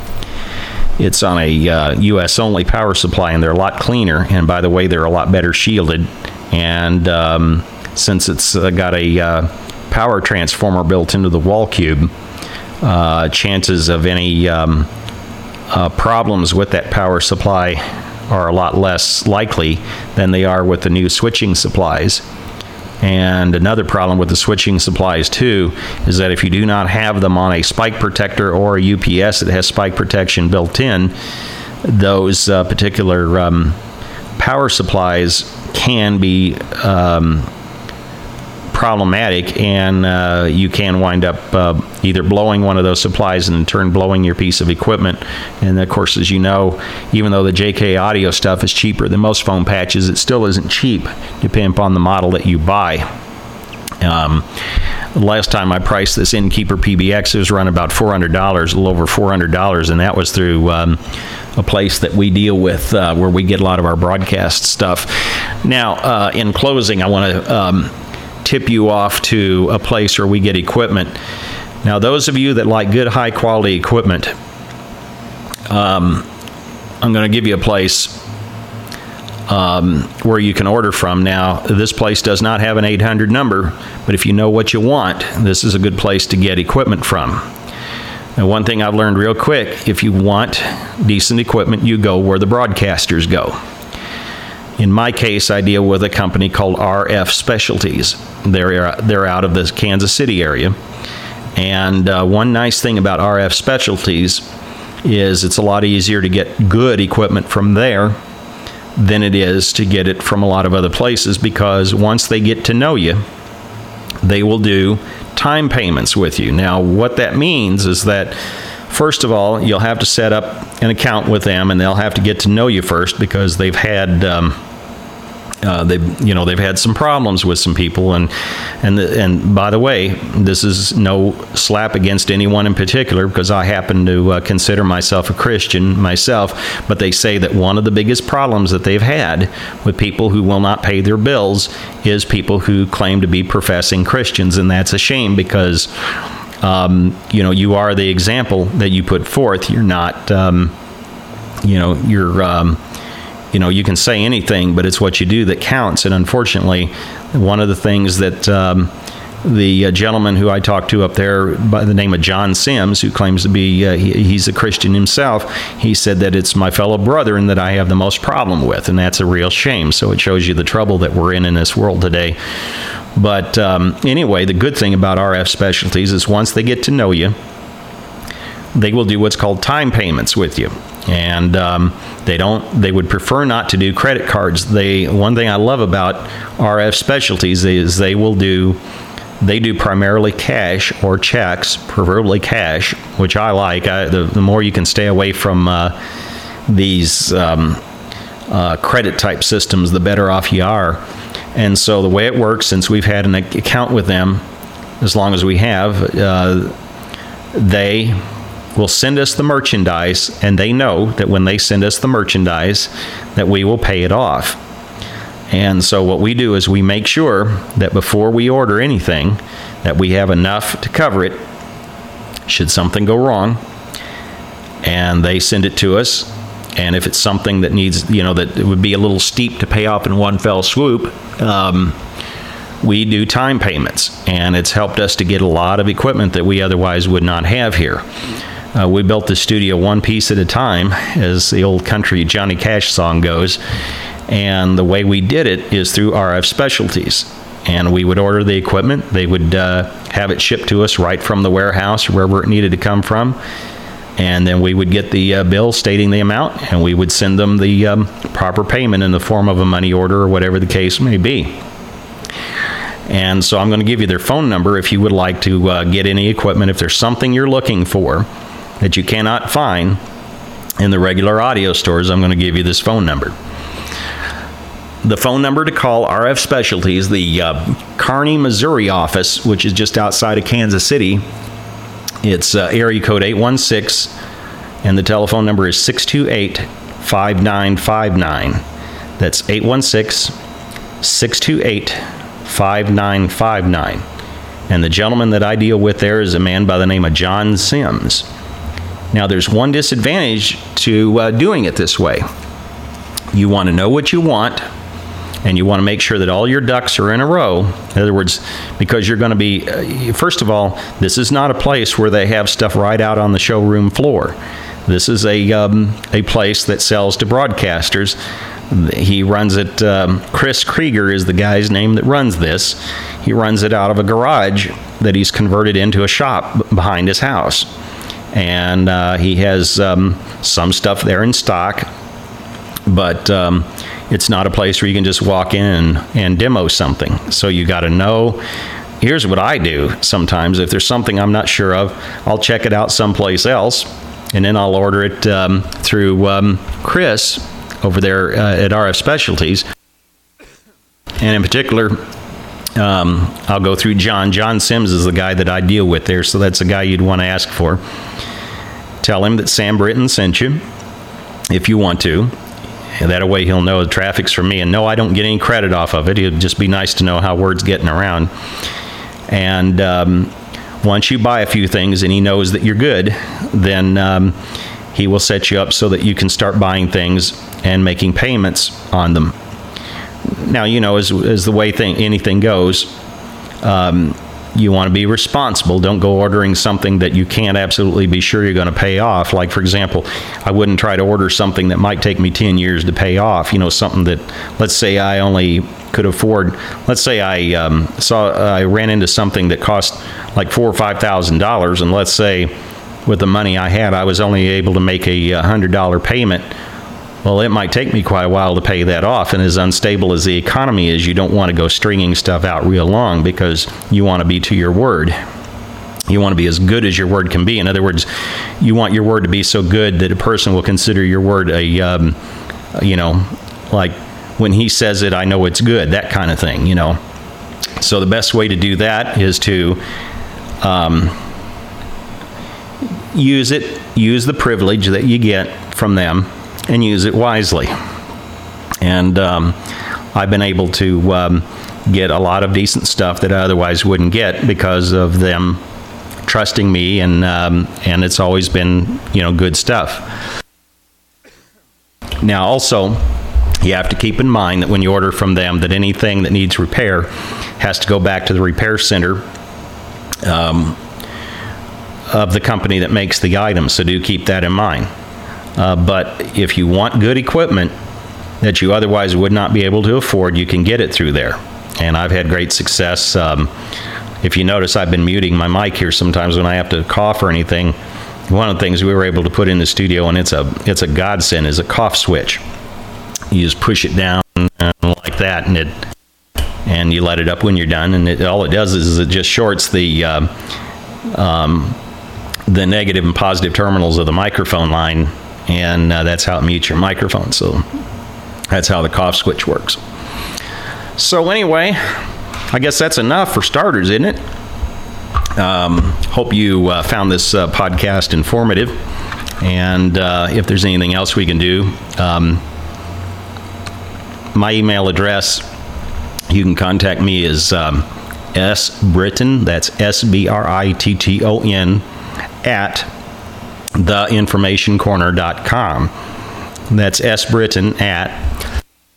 it's on a uh, U S only power supply, and they're a lot cleaner. And by the way, they're a lot better shielded. And um, since it's uh, got a uh, power transformer built into the wall cube, uh, chances of any um, uh, problems with that power supply are a lot less likely than they are with the new switching supplies. And another problem with the switching supplies, too, is that if you do not have them on a spike protector or a U P S that has spike protection built in, those uh, particular um, power supplies can be um, problematic, and uh, you can wind up uh, either blowing one of those supplies and in turn blowing your piece of equipment. And of course, as you know, even though the J K Audio stuff is cheaper than most foam patches, it still isn't cheap depending upon the model that you buy. Um, last time I priced this Innkeeper P B X, it was around about four hundred dollars, a little over four hundred dollars, and that was through um, a place that we deal with uh, where we get a lot of our broadcast stuff. Now, uh, in closing, I want to um, tip you off to a place where we get equipment. Now, those of you that like good, high-quality equipment, um, I'm going to give you a place um, where you can order from. Now, this place does not have an eight hundred number, but if you know what you want, this is a good place to get equipment from. Now, one thing I've learned real quick, if you want decent equipment, you go where the broadcasters go. In my case, I deal with a company called R F Specialties. They're, they're out of the Kansas City area. And uh, one nice thing about R F Specialties is it's a lot easier to get good equipment from there than it is to get it from a lot of other places, because once they get to know you, they will do time payments with you. Now, what that means is that, first of all, you'll have to set up an account with them, and they'll have to get to know you first, because they've had, um, uh, they've, you know, they've had some problems with some people. And and the, and by the way, this is no slap against anyone in particular, because I happen to uh, consider myself a Christian myself. But they say that one of the biggest problems that they've had with people who will not pay their bills is people who claim to be professing Christians, and that's a shame, because Um, you know, you are the example that you put forth. You're not, um, you know, you're, um, you know, you can say anything, but it's what you do that counts. And unfortunately, one of the things that um, the uh, gentleman who I talked to up there by the name of John Sims, who claims to be, uh, he, he's a Christian himself, he said that it's my fellow brethren that I have the most problem with, and that's a real shame. So it shows you the trouble that we're in in this world today. But um, anyway, the good thing about R F Specialties is once they get to know you, they will do what's called time payments with you. And um, they don't. They would prefer not to do credit cards. They one thing I love about R F Specialties is they will do. They do primarily cash or checks, preferably cash, which I like. I, the, the more you can stay away from uh, these um, uh, credit type systems, the better off you are. And so the way it works, since we've had an account with them as long as we have, uh, they will send us the merchandise, and they know that when they send us the merchandise that we will pay it off. And so what we do is we make sure that before we order anything, that we have enough to cover it should something go wrong, and they send it to us. And if it's something that needs, you know, that it would be a little steep to pay off in one fell swoop, um, we do time payments. And it's helped us to get a lot of equipment that we otherwise would not have here. Uh, we built the studio one piece at a time, as the old country Johnny Cash song goes. And the way we did it is through R F Specialties. And we would order the equipment. They would uh, have it shipped to us right from the warehouse or wherever it needed to come from. And then we would get the uh, bill stating the amount, and we would send them the um, proper payment in the form of a money order or whatever the case may be. And so I'm going to give you their phone number if you would like to uh, get any equipment. If there's something you're looking for that you cannot find in the regular audio stores, I'm going to give you this phone number. The phone number to call R F Specialties, the uh, Kearney, Missouri office, which is just outside of Kansas City. It's uh, area code eight one six, and the telephone number is six two eight, five nine five nine. That's eight one six, six two eight, five nine five nine. And the gentleman that I deal with there is a man by the name of John Sims. Now, there's one disadvantage to uh, doing it this way. You want to know what you want, and you want to make sure that all your ducks are in a row. In other words, because you're going to be, uh, first of all, this is not a place where they have stuff right out on the showroom floor. This is a um, a place that sells to broadcasters. He runs it, um, Chris Krieger is the guy's name that runs this. He runs it out of a garage that he's converted into a shop behind his house. And uh, he has um, some stuff there in stock, but um, it's not a place where you can just walk in and, and demo something. So you got to know. Here's what I do sometimes. If there's something I'm not sure of, I'll check it out someplace else, and then I'll order it um, through um, Chris over there uh, at R F Specialties. And in particular, um, I'll go through John. John Sims is the guy that I deal with there, so that's the guy you'd want to ask for. Tell him that Sam Britton sent you, if you want to. And that way he'll know the traffic's from me. And no, I don't get any credit off of it. It'd just be nice to know how word's getting around. And um, once you buy a few things and he knows that you're good, then um, he will set you up so that you can start buying things and making payments on them. Now, you know, as, as the way thing, anything goes, um, you want to be responsible. Don't go ordering something that you can't absolutely be sure you're going to pay off. Like, for example, I wouldn't try to order something that might take me ten years to pay off. You know, something that, let's say I only could afford, let's say I um, saw, uh, I ran into something that cost like four or five thousand dollars, and let's say with the money I had, I was only able to make a one hundred dollars payment. Well, it might take me quite a while to pay that off, and as unstable as the economy is, you don't want to go stringing stuff out real long because you want to be to your word. You want to be as good as your word can be. In other words, you want your word to be so good that a person will consider your word a, um, you know, like when he says it, I know it's good, that kind of thing, you know. So the best way to do that is to um, use it, use the privilege that you get from them, and use it wisely. And um, I've been able to um, get a lot of decent stuff that I otherwise wouldn't get because of them trusting me, and um, and it's always been, you know, good stuff. Now, also, you have to keep in mind that when you order from them, that anything that needs repair has to go back to the repair center um, of the company that makes the item. So do keep that in mind. Uh, but if you want good equipment that you otherwise would not be able to afford, you can get it through there. And I've had great success. Um, if you notice, I've been muting my mic here sometimes when I have to cough or anything. One of the things we were able to put in the studio, and it's a it's a godsend, is a cough switch. You just push it down like that, and it and you let it up when you're done. And it, all it does is it just shorts the uh, um, the negative and positive terminals of the microphone line. And uh, that's how it mutes your microphone. So that's how the cough switch works. So anyway, I guess that's enough for starters, isn't it? Um, hope you uh, found this uh, podcast informative. And uh, if there's anything else we can do, um, my email address, you can contact me, is um, sbritton, that's S B R I T T O N, at the information corner dot com. That's sbritton at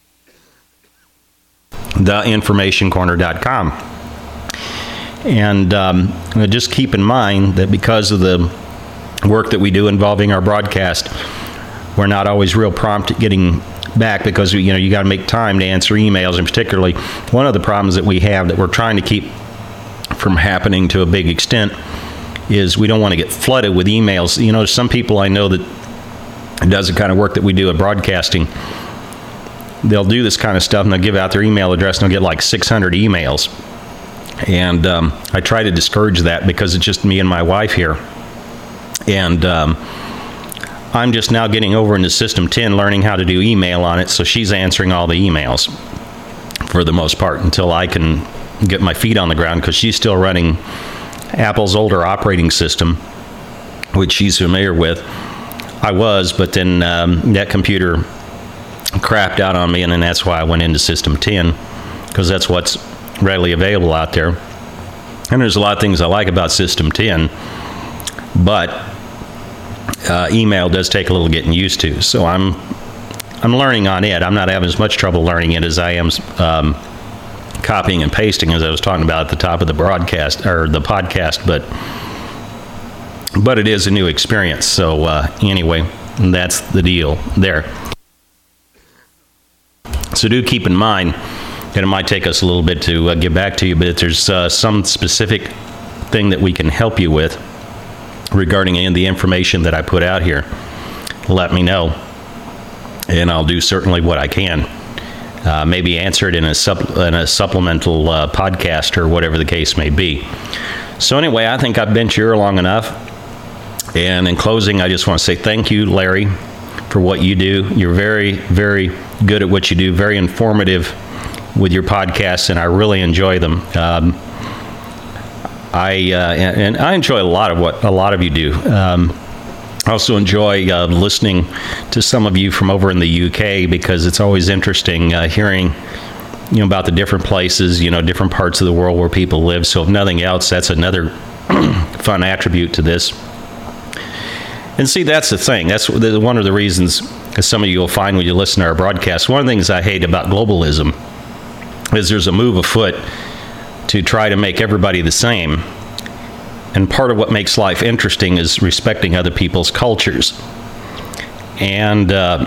the information corner dot com. And um, just keep in mind that because of the work that we do involving our broadcast, we're not always real prompt at getting back because, you know, you got to make time to answer emails. And particularly, one of the problems that we have that we're trying to keep from happening to a big extent is we don't want to get flooded with emails. You know, some people I know that does the kind of work that we do at broadcasting, they'll do this kind of stuff and they'll give out their email address and they'll get like six hundred emails. And um, I try to discourage that because it's just me and my wife here. And um, I'm just now getting over into System ten, learning how to do email on it, so she's answering all the emails for the most part until I can get my feet on the ground, because she's still running Apple's older operating system, which she's familiar with. I was, but then um, that computer crapped out on me, and then that's why I went into System ten, because that's what's readily available out there. And there's a lot of things I like about System ten, but uh, email does take a little getting used to. So I'm I'm learning on it. I'm not having as much trouble learning it as I am um, copying and pasting, as I was talking about at the top of the broadcast or the podcast. But but it is a new experience. So uh, anyway, that's the deal there. So do keep in mind that it might take us a little bit to uh, get back to you, but if there's uh, some specific thing that we can help you with regarding any of the information that I put out here, let me know, and I'll do certainly what I can. Uh, maybe answer it in a, supp- in a supplemental uh, podcast or whatever the case may be. So anyway, I think I've been here long enough. And in closing, I just want to say thank you, Larry, for what you do. You're very, very good at what you do, very informative with your podcasts, and I really enjoy them. Um, I uh, and, and I enjoy a lot of what a lot of you do. Um, I also enjoy uh, listening to some of you from over in the U K, because it's always interesting uh, hearing, you know, about the different places, you know, different parts of the world where people live. So if nothing else, that's another fun attribute to this. And see, that's the thing. That's one of the reasons, as some of you will find when you listen to our broadcast, one of the things I hate about globalism is there's a move afoot to try to make everybody the same. And part of what makes life interesting is respecting other people's cultures. And uh,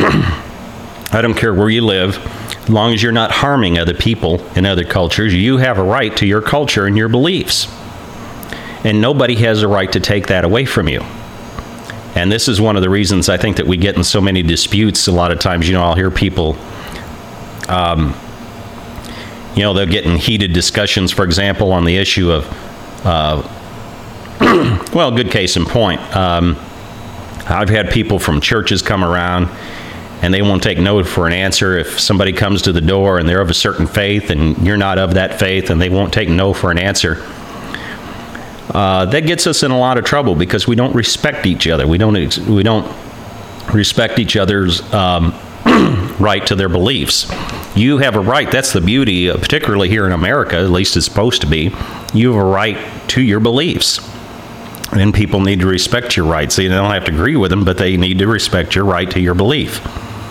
I don't care where you live, as long as you're not harming other people in other cultures, you have a right to your culture and your beliefs. And nobody has a right to take that away from you. And this is one of the reasons I think that we get in so many disputes. A lot of times, you know, I'll hear people, um, you know, they'll get in heated discussions, for example, on the issue of, uh, well, good case in point. Um, I've had people from churches come around, and they won't take no for an answer. If somebody comes to the door and they're of a certain faith and you're not of that faith, and they won't take no for an answer. Uh, that gets us in a lot of trouble, because we don't respect each other. We don't we don't respect each other's um, right to their beliefs. You have a right. That's the beauty, uh, particularly here in America, at least it's supposed to be. You have a right to your beliefs. And people need to respect your rights. They don't have to agree with them, but they need to respect your right to your belief.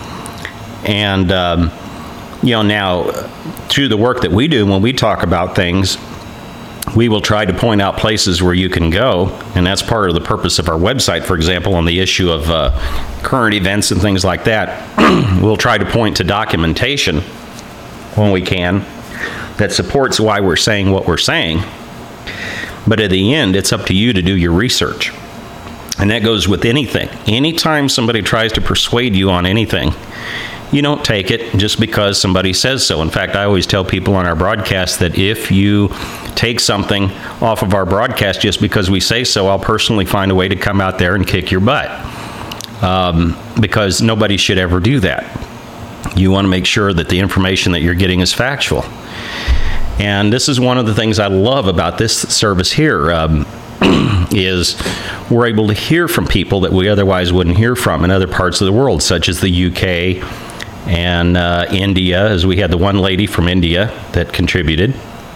And, um, you know, now, through the work that we do, when we talk about things, we will try to point out places where you can go, and that's part of the purpose of our website. For example, on the issue of uh, current events and things like that, we'll try to point to documentation when we can that supports why we're saying what we're saying. But at the end, it's up to you to do your research. And that goes with anything. Anytime somebody tries to persuade you on anything, you don't take it just because somebody says so. In fact, I always tell people on our broadcast that if you take something off of our broadcast just because we say so, I'll personally find a way to come out there and kick your butt. Um, because nobody should ever do that. You want to make sure that the information that you're getting is factual. And this is one of the things I love about this service here, um, is we're able to hear from people that we otherwise wouldn't hear from in other parts of the world, such as the U K and uh, India, as we had the one lady from India that contributed.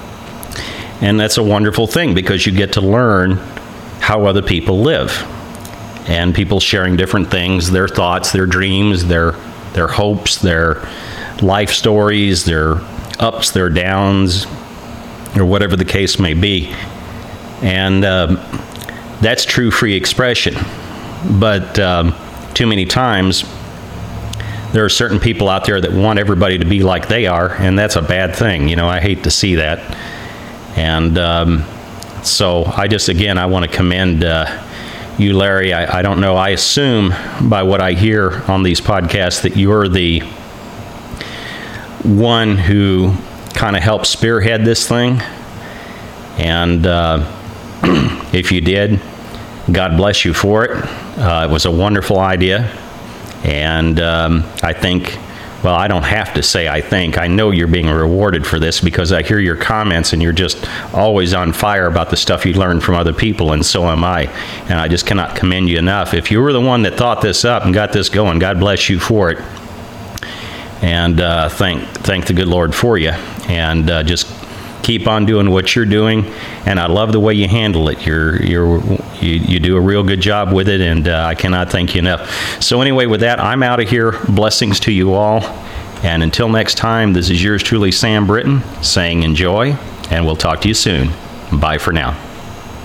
And that's a wonderful thing, because you get to learn how other people live. And people sharing different things, their thoughts, their dreams, their their hopes, their life stories, their ups, their downs, or whatever the case may be. And um, that's true free expression. But um, too many times, there are certain people out there that want everybody to be like they are, and that's a bad thing. You know, I hate to see that. And um, so I just, again, I want to commend uh, you, Larry. I, I don't know. I assume by what I hear on these podcasts that you're the one who kind of helped spearhead this thing. And uh, if you did, God bless you for it. Uh, it was a wonderful idea. And um, I think, well, I don't have to say I think. I know you're being rewarded for this because I hear your comments and you're just always on fire about the stuff you learn from other people, and so am I. And I just cannot commend you enough. If you were the one that thought this up and got this going, God bless you for it. And uh, thank thank the good Lord for you. And uh, just keep on doing what you're doing. And I love the way you handle it. You're you're you, you do a real good job with it, and uh, I cannot thank you enough. So anyway, with that, I'm out of here. Blessings to you all. And until next time, this is yours truly, Sam Britton, saying enjoy, and we'll talk to you soon. Bye for now.